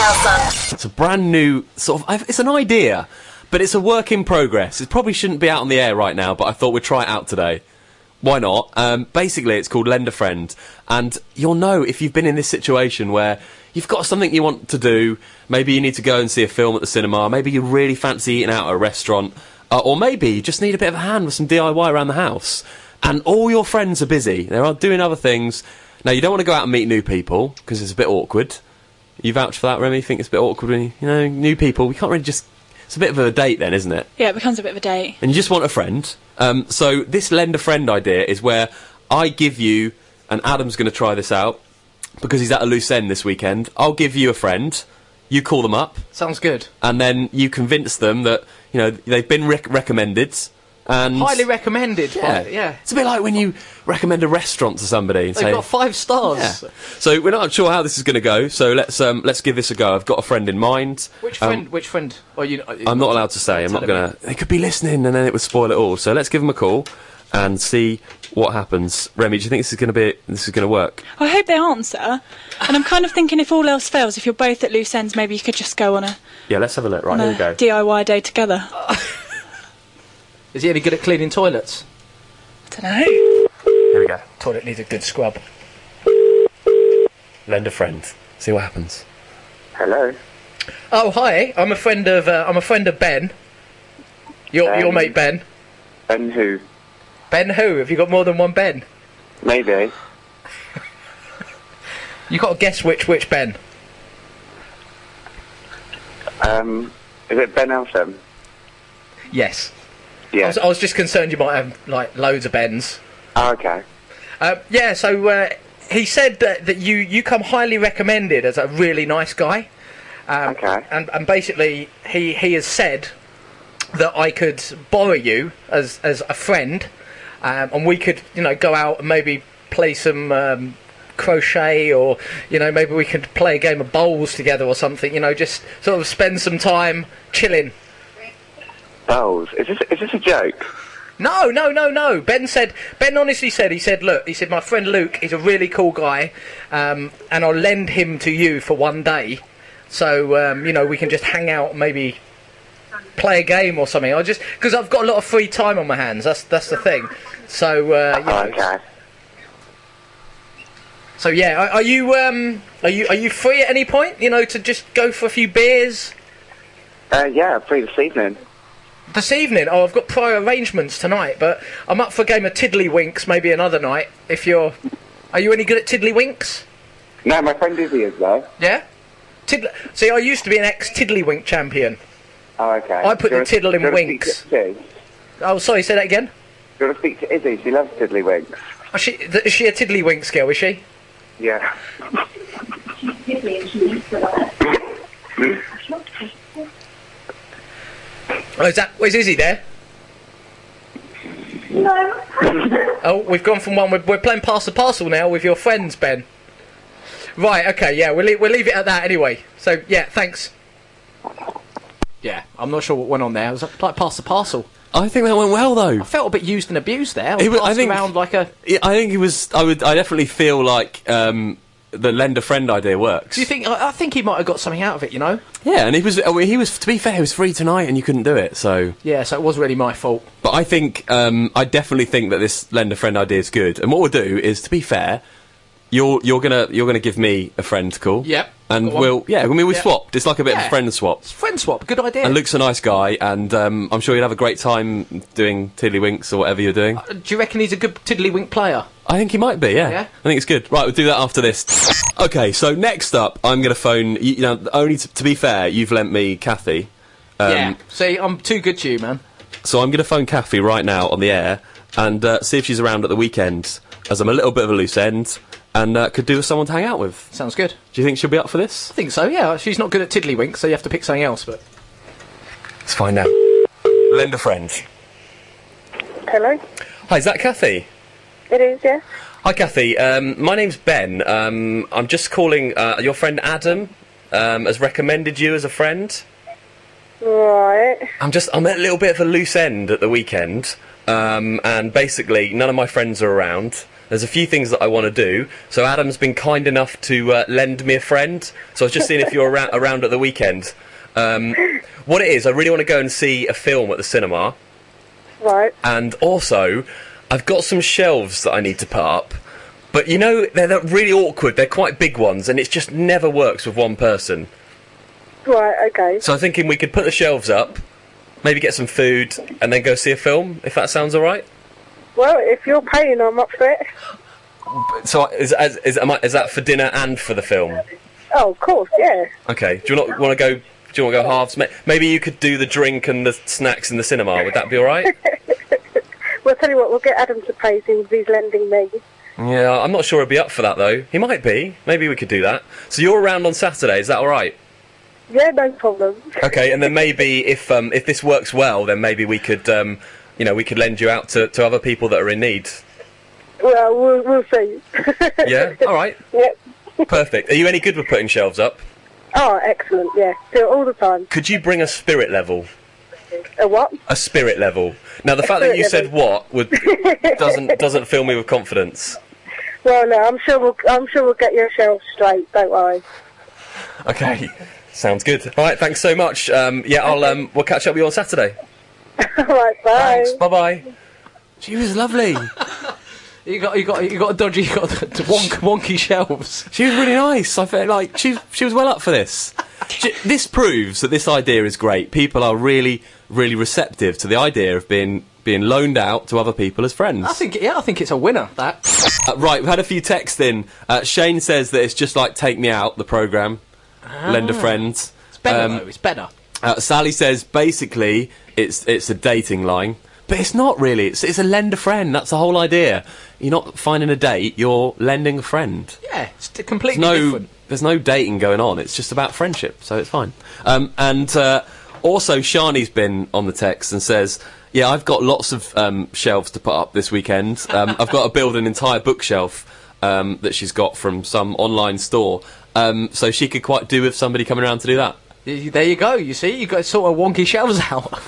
Nelson. It's a brand new sort of... It's an idea, but it's a work in progress. It probably shouldn't be out on the air right now, but I thought we'd try it out today. Why not? Basically, it's called Lend a Friend, and you'll know if you've been in this situation where you've got something you want to do, maybe you need to go and see a film at the cinema, maybe you really fancy eating out at a restaurant, or maybe you just need a bit of a hand with some DIY around the house, and all your friends are busy. They're doing other things. Now, you don't want to go out and meet new people, because it's a bit awkward. You vouch for that, Remy? You think it's a bit awkward when new people, we can't really just... It's a bit of a date then, isn't it? Yeah, it becomes a bit of a date. And you just want a friend. So this Lend a Friend idea is where I give you, and Adam's going to try this out, because he's at a loose end this weekend. I'll give you a friend, you call them up. Sounds good. And then you convince them that, they've been recommended. And highly recommended. Yeah. It's a bit like when you recommend a restaurant to somebody. And They've got 5 stars. Yeah. So we're not sure how this is going to go, so let's give this a go. I've got a friend in mind. Which friend? Oh, I'm not allowed to say. I'm not going to... They could be listening and then it would spoil it all. So let's give them a call and see what happens. Remy, do you think this is going to work? I hope they answer. And I'm kind of thinking if all else fails, if you're both at loose ends, maybe you could just go on a... Yeah, let's have a look. Right, here we go. DIY day together. Is he any good at cleaning toilets? I don't know. Here we go. Toilet needs a good scrub. Lend a friend. See what happens. Hello. Oh, hi. I'm a friend of Ben. Your mate Ben. Ben who? Ben who? Have you got more than one Ben? Maybe. You got to guess which Ben. Is it Ben Elsham? Yes. Yeah. I was just concerned you might have like loads of Bens. Oh, okay. Yeah. So he said that you come highly recommended as a really nice guy. Okay. And basically he has said that I could borrow you as a friend, and we could go out and maybe play some crochet, or maybe we could play a game of bowls together or something. Just sort of spend some time chilling. Bowls? Is this a joke? No. Ben honestly said, look, my friend Luke is a really cool guy, and I'll lend him to you for one day, so we can just hang out, maybe play a game or something. Because I've got a lot of free time on my hands. That's the thing. So okay. So yeah, are you free at any point? To just go for a few beers? Yeah, I'm free this evening. This evening? Oh, I've got prior arrangements tonight, but I'm up for a game of Tiddlywinks maybe another night. Are you any good at Tiddlywinks? No, my friend Izzy is though. Yeah? See, I used to be an ex-Tiddlywink champion. Oh, okay. I put the tiddle in winks. Oh, sorry, say that again? Do you want to speak to Izzy? She loves Tiddlywinks. Is she a Tiddlywinks girl, is she? Yeah. Oh, is Izzy there? No. Oh, we've gone from one. We're playing Pass the Parcel now with your friends, Ben. Right, okay, yeah, we'll leave it at that anyway. So, yeah, thanks. Yeah, I'm not sure what went on there. It was like Pass the Parcel. I think that went well, though. I felt a bit used and abused there. I think around like a... I think he was... I definitely feel like the lend a friend idea works. Do you think... I think he might have got something out of it, Yeah, and he was... To be fair, he was free tonight and you couldn't do it, so... Yeah, so it was really my fault. But I think... I definitely think that this lend a friend idea is good. And what we'll do is, to be fair... You're gonna give me a friend call. Yep. And we swapped. It's like a bit of a friend swap. It's friend swap. Good idea. And Luke's a nice guy, and I'm sure you'll have a great time doing Tiddlywinks or whatever you're doing. Do you reckon he's a good Tiddlywink player? I think he might be. Yeah. I think it's good. Right, we'll do that after this. Okay, so next up, I'm gonna phone. Only to be fair, you've lent me Kathy. Yeah. See, I'm too good to you, man. So I'm gonna phone Kathy right now on the air and see if she's around at the weekend, as I'm a little bit of a loose end. And could do with someone to hang out with. Sounds good. Do you think she'll be up for this? I think so, yeah. She's not good at Tiddlywinks, so you have to pick something else, but... Let's find out. Lend a friend. Hello? Hi, is that Kathy? It is, yeah. Hi, Kathy. My name's Ben. I'm just calling... your friend Adam has recommended you as a friend. Right. I'm at a little bit of a loose end at the weekend. And basically, none of my friends are around. there's a few things that I want to do. So Adam's been kind enough to lend me a friend. So I was just seeing if you're around at the weekend. What it is, I really want to go and see a film at the cinema. Right. And also, I've got some shelves that I need to put up. But, you know, they're really awkward. They're quite big ones, and it just never works with one person. Right, okay. So I'm thinking we could put the shelves up, maybe get some food, and then go see a film, if that sounds all right. Well, if you're paying, I'm up for it. So is that for dinner and for the film? Oh, of course, yeah. Okay. Do you not want to go? Do you want to go halves? Maybe you could do the drink and the snacks in the cinema. Would that be all right? Well, tell you what, we'll get Adam to pay things he's lending me. Yeah, I'm not sure he'll be up for that though. He might be. Maybe we could do that. So you're around on Saturday. Is that all right? Yeah, no problem. Okay, and then maybe if this works well, then maybe we could we could lend you out to other people that are in need. Well, we'll see. Yeah. All right. Yep. Perfect. Are you any good with putting shelves up? Oh, excellent, yeah. Do it all the time. Could you bring a spirit level? A what? A spirit level. Now, the fact that you said what doesn't fill me with confidence. Well, no, I'm sure we'll get your shelves straight. Don't worry. Okay, sounds good. All right, thanks so much. We'll catch up with you on Saturday. All right, bye. Thanks. Bye bye. She was lovely. You got the wonky shelves. She was really nice. I felt like she was well up for this. This proves that this idea is great. People are really, really receptive to the idea of being loaned out to other people as friends. I think it's a winner, that. Right, we've had a few texts in. Shane says that it's just like Take Me Out, the programme. Lend a friend. It's better, though. It's better. Sally says, basically, it's a dating line. But it's not really. It's a lend a friend. That's the whole idea. You're not finding a date. You're lending a friend. Yeah, it's completely different. There's no dating going on. It's just about friendship, so it's fine. Also, Shani's been on the text and says, yeah, I've got lots of shelves to put up this weekend. I've got to build an entire bookshelf that she's got from some online store. So she could quite do with somebody coming around to do that. There you go. You see, you've got sort of wonky shelves out.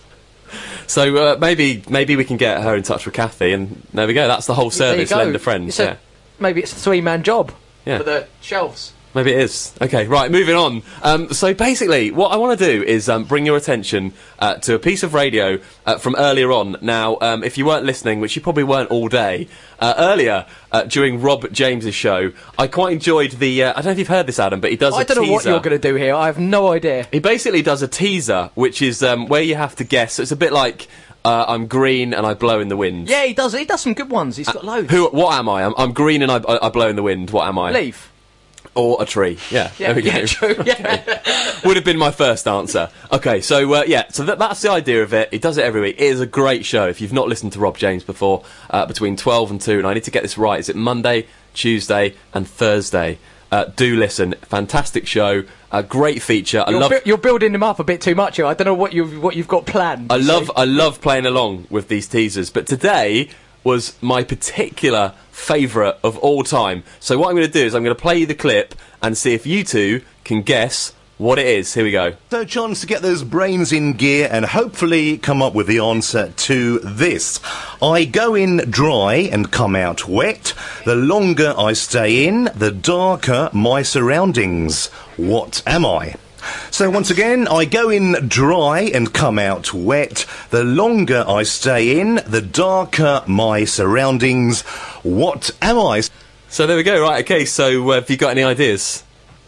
So maybe we can get her in touch with Kathy, and there we go. That's the whole service, lend a friend. Yeah. Maybe it's a three-man job for the shelves. Maybe it is. Okay, right, moving on. So basically, what I want to do is bring your attention to a piece of radio from earlier on. Now, if you weren't listening, which you probably weren't all day, earlier during Rob James's show, I quite enjoyed the... I don't know if you've heard this, Adam, but he does a teaser. I don't know what you're going to do here. I have no idea. He basically does a teaser, which is where you have to guess. So it's a bit like... I'm green and I blow in the wind. Yeah, he does some good ones. He's got loads. What am I? I'm green and I blow in the wind. What am I? Leaf. Or a tree. Yeah, there we go. True. Okay. Would have been my first answer. Okay, so that's the idea of it. He does it every week. It is a great show. If you've not listened to Rob James before, between 12 and 2, and I need to get this right, is it Monday, Tuesday and Thursday? Do listen. Fantastic show. A great feature. You're building them up a bit too much here. I don't know what you've got planned. I love playing along with these teasers, but today was my particular favourite of all time. So what I'm going to do is I'm going to play you the clip and see if you two can guess what it is. Here we go. So, chance to get those brains in gear and hopefully come up with the answer to this. I go in dry and come out wet. The longer I stay in, the darker my surroundings. What am I? So once again, I go in dry and come out wet. The longer I stay in, the darker my surroundings. What am I? So there we go. Right, okay, so have you got any ideas?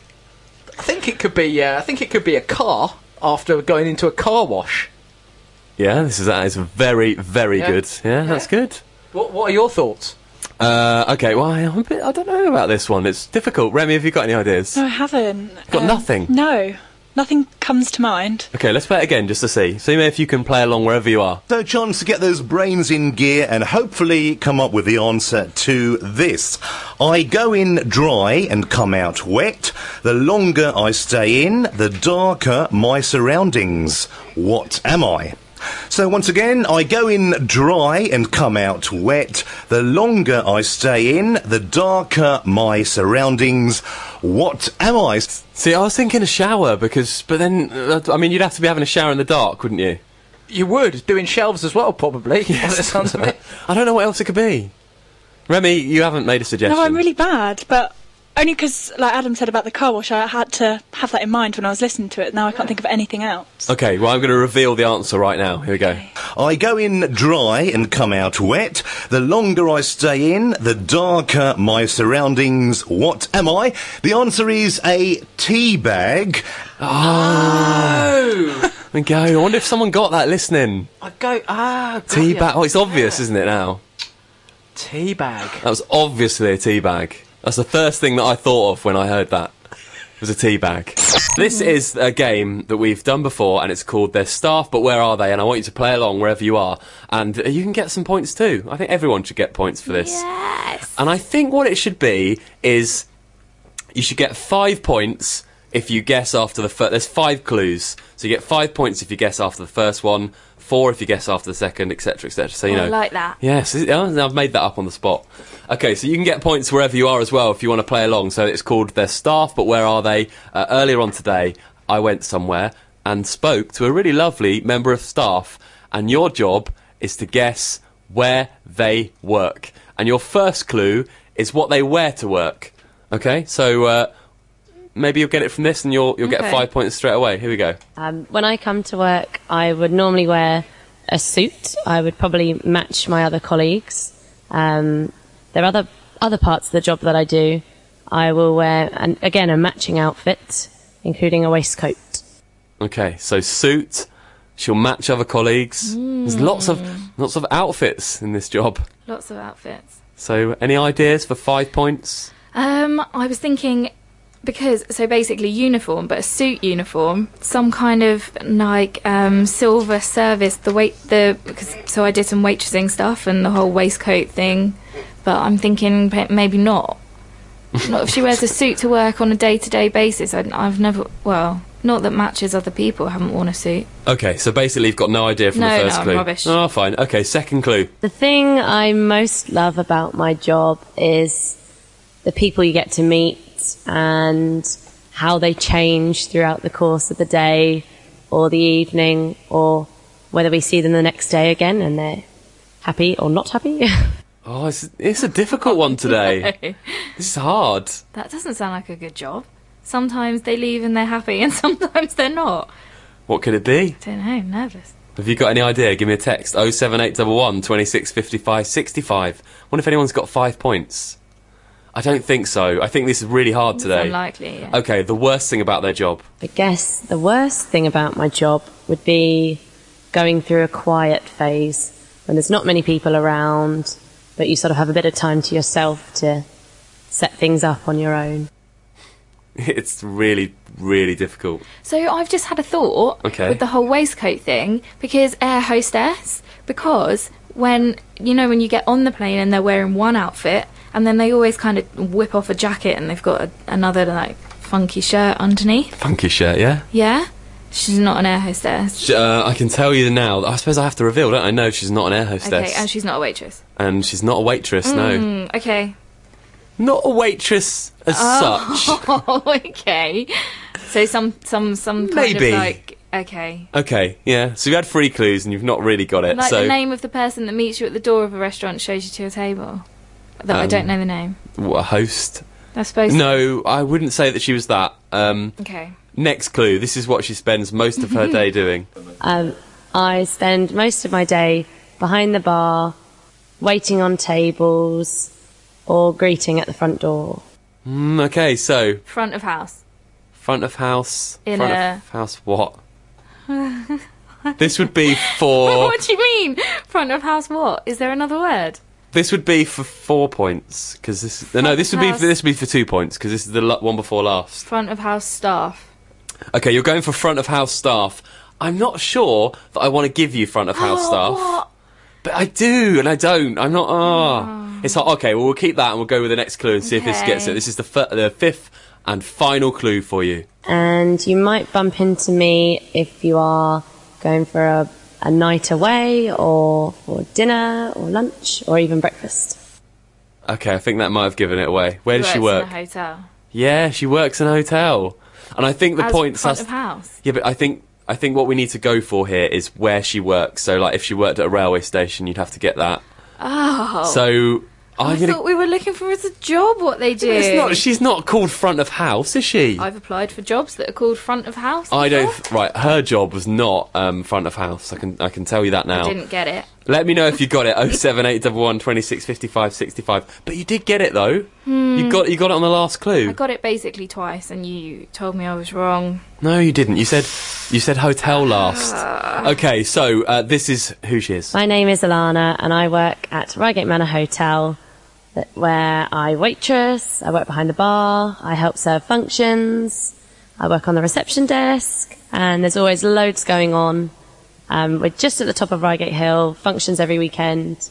I think it could be a car after going into a car wash. Yeah, that is very, very good. Yeah, that's good. What are your thoughts? Okay, well, I don't know about this one. It's difficult. Remy, have you got any ideas? No, I haven't. Got nothing? No. Nothing comes to mind. Okay, let's play it again just to see. See if you can play along wherever you are. So, chance to get those brains in gear and hopefully come up with the answer to this. I go in dry and come out wet. The longer I stay in, the darker my surroundings. What am I? So once again, I go in dry and come out wet. The longer I stay in, the darker my surroundings. What am I? See, I was thinking a shower, but then, you'd have to be having a shower in the dark, wouldn't you? You would, doing shelves as well, probably. Yes. I don't know what else it could be. Remy, you haven't made a suggestion. No, I'm really bad, but only because, like Adam said about the car wash, I had to have that in mind when I was listening to it. Now I can't think of anything else. Okay, well, I'm going to reveal the answer right now. Here we go. I go in dry and come out wet. The longer I stay in, the darker my surroundings. What am I? The answer is a tea bag. There we go. I wonder if someone got that listening. Tea bag. Oh, it's obvious, isn't it, now? Tea bag. That was obviously a tea bag. That's the first thing that I thought of when I heard that. It was a tea bag. This is a game that we've done before, and it's called Their Staff, But Where Are They? And I want you to play along wherever you are. And you can get some points too. I think everyone should get points for this. Yes. And I think what it should be is you should get 5 points if you guess after the first... There's 5 clues. So you get 5 points if you guess after the first one, 4 if you guess after the second, etc., etc. So, you know... I like that. Yes, I've made that up on the spot. Okay, so you can get points wherever you are as well if you want to play along. So it's called Their Staff, But Where Are They? Earlier on today, I went somewhere and spoke to a really lovely member of staff, and your job is to guess where they work. And your first clue is what they wear to work. Okay, so maybe you'll get it from this and you'll get 5 points straight away. Here we go. When I come to work, I would normally wear a suit. I would probably match my other colleagues. There are other parts of the job that I do. I will wear, again, a matching outfit, including a waistcoat. Okay, so suit. She'll match other colleagues. There's lots of outfits in this job. Lots of outfits. So, any ideas for 5 points? I was thinking, so basically uniform, but a suit uniform, some kind of like silver service. So I did some waitressing stuff and the whole waistcoat thing, but I'm thinking maybe not. Not if she wears a suit to work on a day-to-day basis. I've never, not that matches other people. I haven't worn a suit. Okay, so basically you've got no idea from the first clue. No, rubbish. Oh, fine. Okay, second clue. The thing I most love about my job is the people you get to meet and how they change throughout the course of the day or the evening, or whether we see them the next day again and they're happy or not happy. Oh, it's a difficult one today. This is hard. That doesn't sound like a good job. Sometimes they leave and they're happy and sometimes they're not. What could it be? I don't know, I'm nervous. Have you got any idea? Give me a text. 07811 26 55 65. Wonder if anyone's got 5 points. I don't think so. I think this is really hard today. It's unlikely, yeah. Okay, the worst thing about their job. I guess the worst thing about my job would be going through a quiet phase when there's not many people around, but you sort of have a bit of time to yourself to set things up on your own. It's really, really difficult. So I've just had a thought with the whole waistcoat thing, because air hostess, when you get on the plane and they're wearing one outfit, and then they always kind of whip off a jacket and they've got another, like, funky shirt underneath. Funky shirt, yeah? Yeah? She's not an air hostess. I can tell you now. I suppose I have to reveal, don't I? No, she's not an air hostess. Okay, and she's not a waitress. And she's not a waitress, no. Okay. Not a waitress as such. Oh, okay. So some kind Maybe. of like... Okay. Okay, yeah. So you had 3 clues and you've not really got it. Like so the name of the person that meets you at the door of a restaurant shows you to your table. That I don't know the name. What, a host? I suppose. No, I wouldn't say that she was that. Okay. Next clue. This is what she spends most of her day doing. I spend most of my day behind the bar, waiting on tables, or greeting at the front door. Okay, so... Front of house. Front of house... In front of house what? This would be for... What do you mean? Front of house what? Is there another word? This would be for 4 points, because this... this would be for 2 points, because this is the one before last. Front of house staff. Okay, you're going for front of house staff. I'm not sure that I want to give you front of house staff. What? But I do, and I don't. I'm not... It's hard. Okay, well, we'll keep that and we'll go with the next clue and see if this gets it. This is the 5th and final clue for you. And you might bump into me if you are going for a night away, or for dinner, or lunch, or even breakfast. Okay, I think that might have given it away. Where does she work? In a hotel. Yeah, she works in a hotel. And I think the point... front of house? Yeah, but I think what we need to go for here is where she works. So, like, if she worked at a railway station, you'd have to get that. Oh. So, I thought we were looking for as a job what they do. It's not. She's not called front of house, is she? I've applied for jobs that are called front of house. I before. don't. Right, her job was not front of house. I can tell you that now. I didn't get it. Let me know if you got it. 07811 26 55 65. But you did get it though. You got it on the last clue. I got it basically twice, and you told me I was wrong. No, you didn't. You said hotel last. Okay, so this is who she is. My name is Alana, and I work at Reigate Manor Hotel, where I waitress, I work behind the bar, I help serve functions, I work on the reception desk, and there's always loads going on. We're just at the top of Reigate Hill, functions every weekend,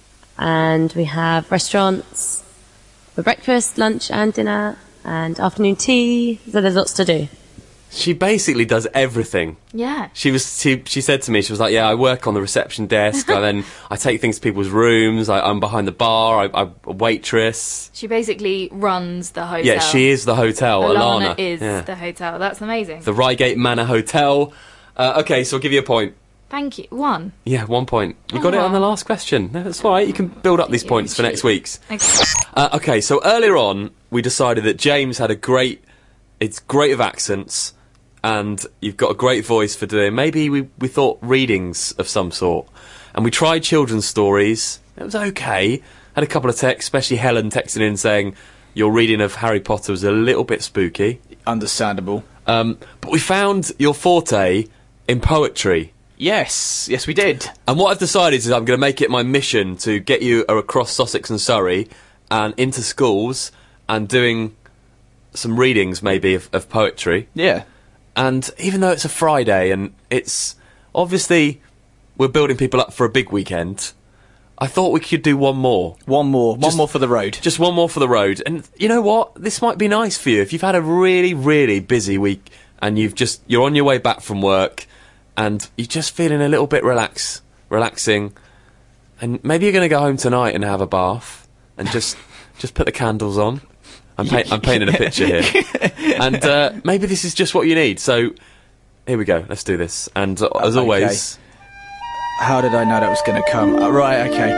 and we have restaurants for breakfast, lunch and dinner, and afternoon tea, so there's lots to do. She basically does everything. Yeah. She said to me, she was like, yeah, I work on the reception desk, and then I take things to people's rooms, I'm behind the bar, I'm a waitress. She basically runs the hotel. Yeah, she is the hotel. Alana Alana is the hotel. That's amazing. The Reigate Manor Hotel. Okay, so I'll give you a point. Thank you. 1. Yeah, 1 point. You got it on the last question. No, that's all right. You can build up these points for next week's. Okay, so earlier on, we decided that James had it's great of accents, and you've got a great voice for doing, maybe we thought readings of some sort. And we tried children's stories. It was okay. Had a couple of texts, especially Helen texting in saying, your reading of Harry Potter was a little bit spooky. Understandable. But we found your forte in poetry. Yes, we did. And what I've decided is I'm going to make it my mission to get you across Sussex and Surrey and into schools and doing some readings maybe of poetry. Yeah. And even though it's a Friday and it's obviously we're building people up for a big weekend, I thought we could do one more. One more for the road. Just one more for the road. And you know what? This might be nice for you. If you've had a really, really busy week and you're on your way back from work and you're just feeling a little bit relaxing, and maybe you're going to go home tonight and have a bath and just put the candles on. I'm painting a picture here. And maybe this is just what you need. So here we go. Let's do this. And as always... How did I know that was going to come? Right, okay.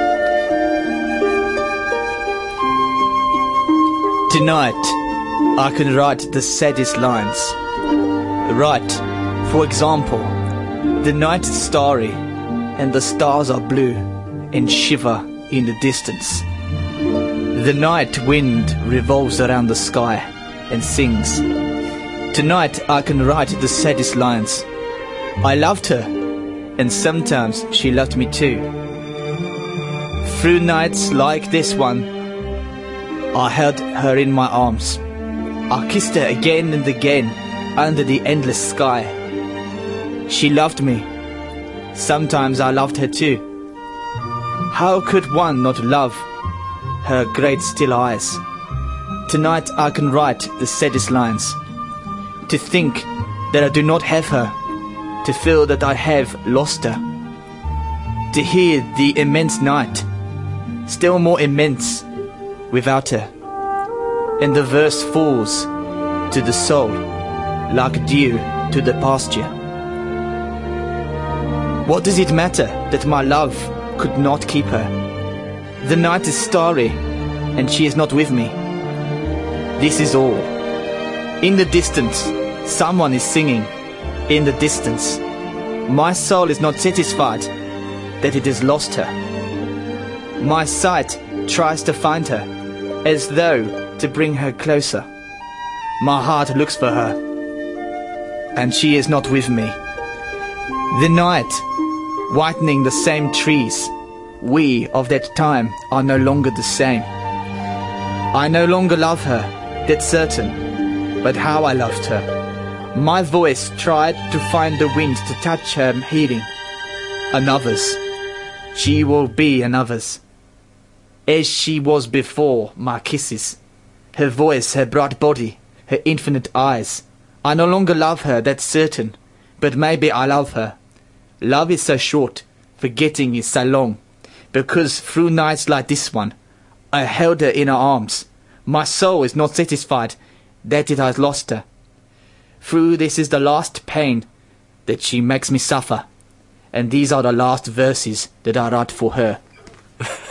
Tonight, I can write the saddest lines. Right, for example, the night is starry, and the stars are blue, and shiver in the distance. The night wind revolves around the sky, and sings. Tonight, I can write the saddest lines. I loved her, and sometimes she loved me too. Through nights like this one, I held her in my arms. I kissed her again and again under the endless sky. She loved me. Sometimes I loved her too. How could one not love her great still eyes? Tonight I can write the saddest lines. To think that I do not have her, to feel that I have lost her, to hear the immense night, still more immense without her, and the verse falls to the soul like dew to the pasture. What does it matter that my love could not keep her? The night is starry, and she is not with me. This is all. In the distance, someone is singing. In the distance, my soul is not satisfied that it has lost her. My sight tries to find her, as though to bring her closer. My heart looks for her, and she is not with me. The night, whitening the same trees, we of that time are no longer the same. I no longer love her, that's certain, but how I loved her. My voice tried to find the wind to touch her healing. Another's. She will be another's. As she was before my kisses. Her voice, her bright body, her infinite eyes. I no longer love her, that's certain, but maybe I love her. Love is so short, forgetting is so long, because through nights like this one, I held her in her arms. My soul is not satisfied that it has lost her. Through this is the last pain that she makes me suffer, and these are the last verses that I write for her.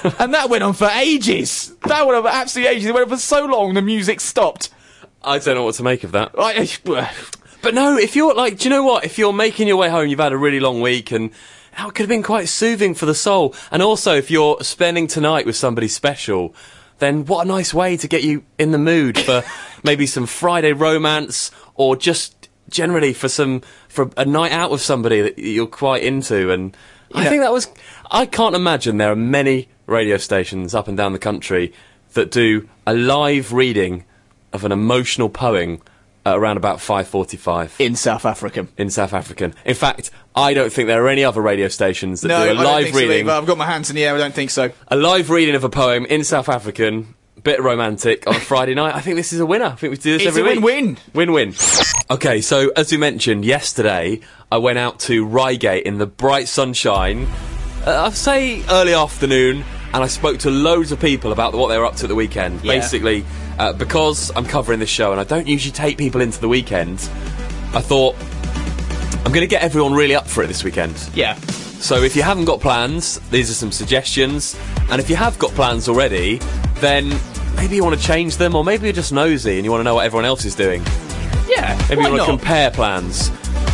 And that went on for ages. That went on for absolutely ages. It went on for so long, the music stopped. I don't know what to make of that. But no, if you're like, do you know what? If you're making your way home, you've had a really long week, and it could have been quite soothing for the soul. And also, if you're spending tonight with somebody special, then what a nice way to get you in the mood for maybe some Friday romance, or just generally for a night out with somebody that you're quite into. And I think I can't imagine there are many radio stations up and down the country that do a live reading of an emotional poem at around about 5:45 in South African. In fact, I don't think there are any other radio stations that do a live reading. I've got my hands in the air. I don't think so. A live reading of a poem in South African, bit romantic on a Friday night. I think this is a winner. I think we do this every week. It's a win-win. Win-win. Okay, so as we mentioned yesterday, I went out to Reigate in the bright sunshine. I'd say early afternoon, and I spoke to loads of people about what they were up to at the weekend. Yeah. Basically, because I'm covering this show and I don't usually take people into the weekend, I thought I'm going to get everyone really up for it this weekend. Yeah. So if you haven't got plans, these are some suggestions. And if you have got plans already, then maybe you want to change them, or maybe you're just nosy and you want to know what everyone else is doing. Yeah, Maybe you want to compare plans.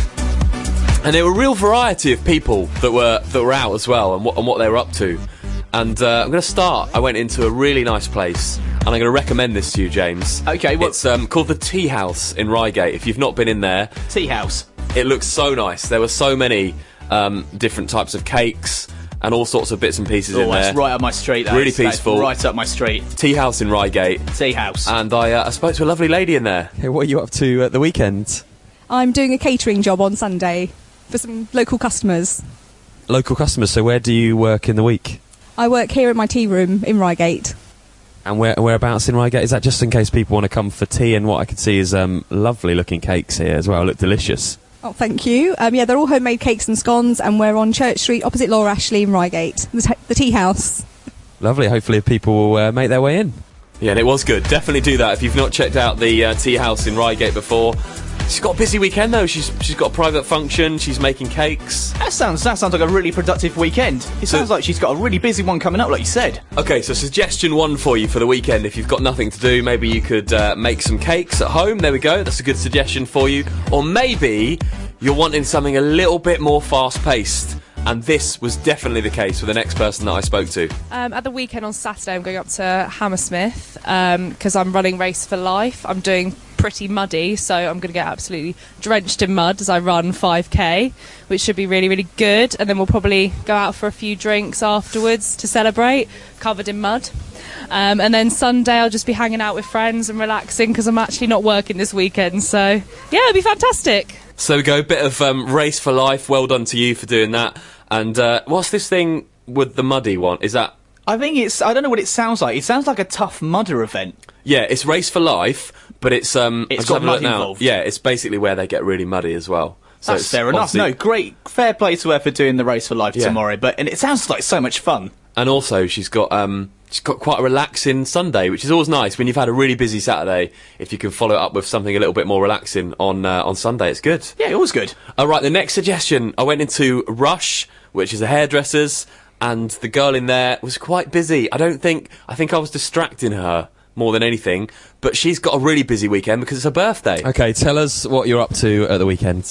And there were a real variety of people that were out as well, and what they were up to. And I'm going to start. I went into a really nice place, and I'm going to recommend this to you, James. Okay, It's called the Tea House in Reigate. If you've not been in there, Tea House. It looks so nice. There were so many different types of cakes and all sorts of bits and pieces in there. That's right up my street. Really peaceful. Right up my street. Tea House in Reigate. Tea House. And I spoke to a lovely lady in there. Hey, what are you up to at the weekend? I'm doing a catering job on Sunday for some local customers. Local customers, so where do you work in the week? I work here at my tea room in Reigate. And whereabouts in Reigate? Is that just in case people want to come for tea? And what I can see is lovely looking cakes here as well. Look delicious. Oh, thank you. Yeah, they're all homemade cakes and scones, and we're on Church Street opposite Laura Ashley in Reigate, the tea house. Lovely. Hopefully people will make their way in. Yeah, and it was good. Definitely do that if you've not checked out the Tea House in Reigate before. She's got a busy weekend though. She's got a private function. She's making cakes. That sounds like a really productive weekend. It sounds like she's got a really busy one coming up, like you said. Okay, so suggestion one for you for the weekend. If you've got nothing to do, maybe you could make some cakes at home. There we go. That's a good suggestion for you. Or maybe you're wanting something a little bit more fast-paced. And this was definitely the case with the next person that I spoke to. At the weekend on Saturday, I'm going up to Hammersmith because I'm running Race for Life. I'm doing pretty muddy, so I'm going to get absolutely drenched in mud as I run 5k, which should be really, really good. And then we'll probably go out for a few drinks afterwards to celebrate, covered in mud. And then Sunday, I'll just be hanging out with friends and relaxing because I'm actually not working this weekend. So, yeah, it'll be fantastic. So we go, bit of Race for Life. Well done to you for doing that. And what's this thing with the muddy one? Is that... I don't know what it sounds like. It sounds like a Tough Mudder event. Yeah, it's Race for Life, but it's got mud involved. Yeah, it's basically where they get really muddy as well. So that's fair enough. No, great. Fair play to her for doing the Race for Life tomorrow. And it sounds like so much fun. And also, she's got quite a relaxing Sunday, which is always nice when you've had a really busy Saturday. If you can follow it up with something a little bit more relaxing on Sunday, it's good. Yeah, always good. All right, the next suggestion. I went into Rush, which is a hairdresser's, and the girl in there was quite busy. I think I was distracting her more than anything, but she's got a really busy weekend because it's her birthday. Okay, tell us what you're up to at the weekend.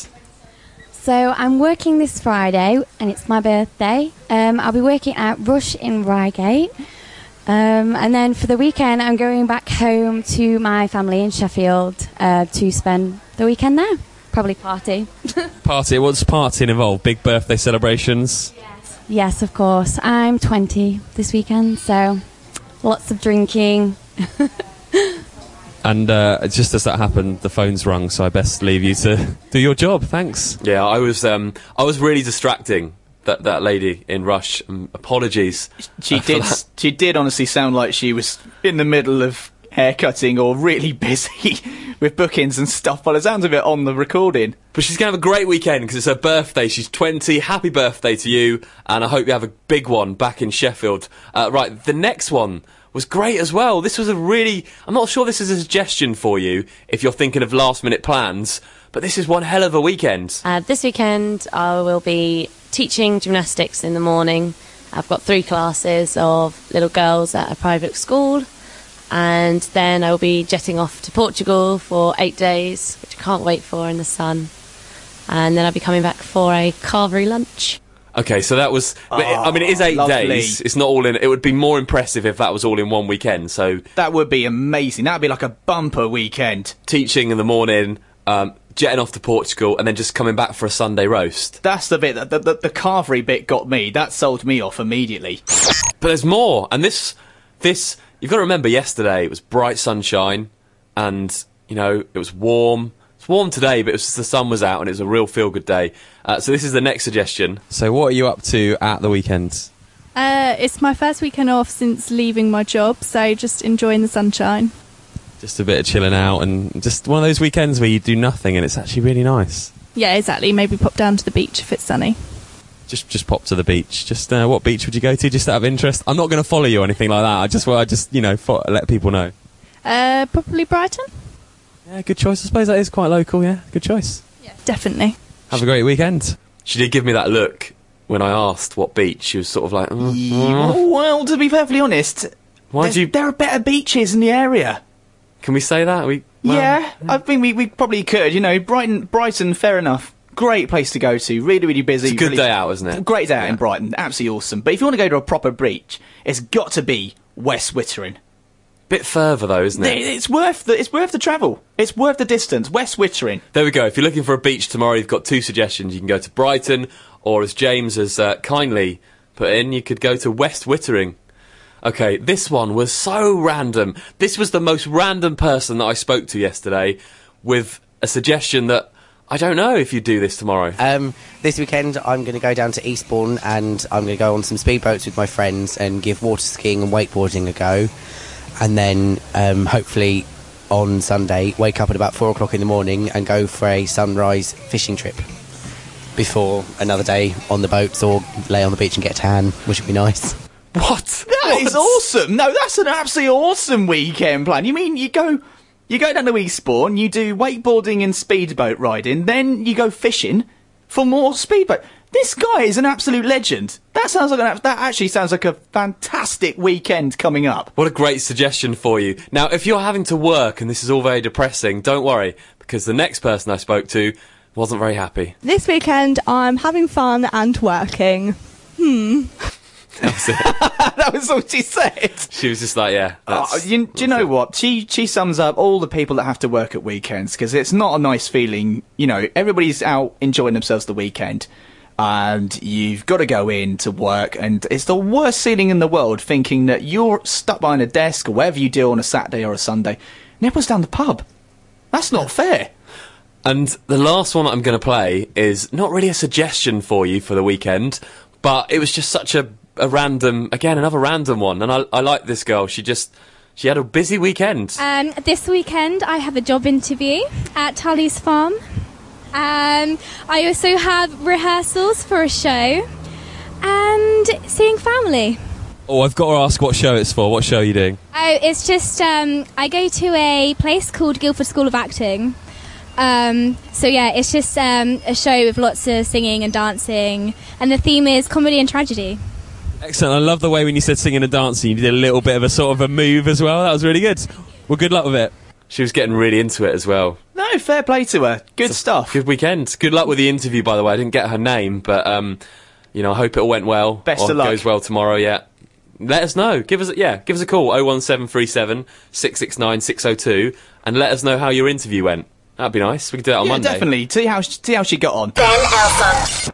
So I'm working this Friday, and it's my birthday. I'll be working at Rush in Reigate. And then for the weekend, I'm going back home to my family in Sheffield to spend the weekend there. Probably party. Party? What's partying involved? Big birthday celebrations? Yes, of course. I'm 20 this weekend, so lots of drinking. And just as that happened, the phone's rung, so I best leave you to do your job. Thanks. Yeah, I was really distracting that lady in Rush. Apologies. She did honestly sound like she was in the middle of haircutting or really busy with bookings and stuff by the sounds of it on the recording. But she's going to have a great weekend because it's her birthday. She's 20. Happy birthday to you, and I hope you have a big one back in Sheffield. Right, the next one was great as well. This was I'm not sure this is a suggestion for you if you're thinking of last-minute plans, but this is one hell of a weekend. This weekend I will be teaching gymnastics in the morning I've got 3 classes of little girls at a private school, and then I'll be jetting off to Portugal for 8 days, which I can't wait for in the sun. And then I'll be coming back for a carvery lunch. Okay, so that was... I mean, it is 8 lovely. days. It's not all in... It would be more impressive if that was all in one weekend, so... That would be amazing. That would be like a bumper weekend. Teaching in the morning, jetting off to Portugal, and then just coming back for a Sunday roast. That's the bit, the carvery bit got me. That sold me off immediately. But there's more, and this... You've got to remember, yesterday it was bright sunshine, and, you know, it was warm. It's warm today, but it was just the sun was out, and it was a real feel-good day. So this is the next suggestion. So what are you up to at the weekend? It's my first weekend off since leaving my job, so just enjoying the sunshine. Just a bit of chilling out, and just one of those weekends where you do nothing, and it's actually really nice. Yeah, exactly. Maybe pop down to the beach if it's sunny. Just pop to the beach. Just what beach would you go to? Just out of interest. I'm not going to follow you or anything like that. I just you know, let people know. Probably Brighton. Yeah, good choice. I suppose that is quite local. Yeah, good choice. Yeah, definitely. Have a great weekend. She did give me that look when I asked what beach. She was sort of like, Well, to be perfectly honest, there are better beaches in the area. Can we say that? Yeah, I think we probably could. You know, Brighton, fair enough. Great place to go to. Really, really busy. It's a good day out, isn't it? Great day out in Brighton. Absolutely awesome. But if you want to go to a proper beach, it's got to be West Wittering. Bit further though, isn't it? It's worth the travel. It's worth the distance. West Wittering. There we go. If you're looking for a beach tomorrow, you've got 2 suggestions. You can go to Brighton, or as James has kindly put in, you could go to West Wittering. Okay, this one was so random. This was the most random person that I spoke to yesterday with a suggestion that I don't know if you do this tomorrow. This weekend I'm going to go down to Eastbourne, and I'm going to go on some speedboats with my friends and give water skiing and wakeboarding a go. And then hopefully on Sunday wake up at about 4 o'clock in the morning and go for a sunrise fishing trip before another day on the boats, or lay on the beach and get a tan, which would be nice. What? That is awesome. No, that's an absolutely awesome weekend plan. You mean you go down to Eastbourne, you do wakeboarding and speedboat riding, then you go fishing for more speedboat. This guy is an absolute legend. That actually sounds like a fantastic weekend coming up. What a great suggestion for you. Now, if you're having to work and this is all very depressing, don't worry, because the next person I spoke to wasn't very happy. This weekend, I'm having fun and working. That was it. That was all she said. She was just like, yeah. Do you know what? She sums up all the people that have to work at weekends, because it's not a nice feeling. You know, everybody's out enjoying themselves the weekend, and you've got to go in to work, and it's the worst feeling in the world thinking that you're stuck behind a desk or whatever you do on a Saturday or a Sunday, and everyone's down the pub. That's not fair. And the last one that I'm going to play is not really a suggestion for you for the weekend, but it was just such a random, again, another random one. And I like this girl. She had a busy weekend. This weekend I have a job interview at Tully's Farm. I also have rehearsals for a show and seeing family. Oh, I've got to ask what show it's for. What show are you doing? Oh, it's just, I go to a place called Guildford School of Acting. So yeah, it's just a show with lots of singing and dancing, and the theme is comedy and tragedy. Excellent. I love the way when you said singing and dancing, you did a little bit of a sort of a move as well. That was really good. Well, good luck with it. She was getting really into it as well. No, fair play to her. Good stuff. Good weekend. Good luck with the interview, by the way. I didn't get her name, but, you know, I hope it all went well. Best of luck. Goes well tomorrow, yeah. Let us know. Give us a call, 01737 669 602, and let us know how your interview went. That'd be nice. We could do that on Monday. Definitely. See how she got on. Ben Elson.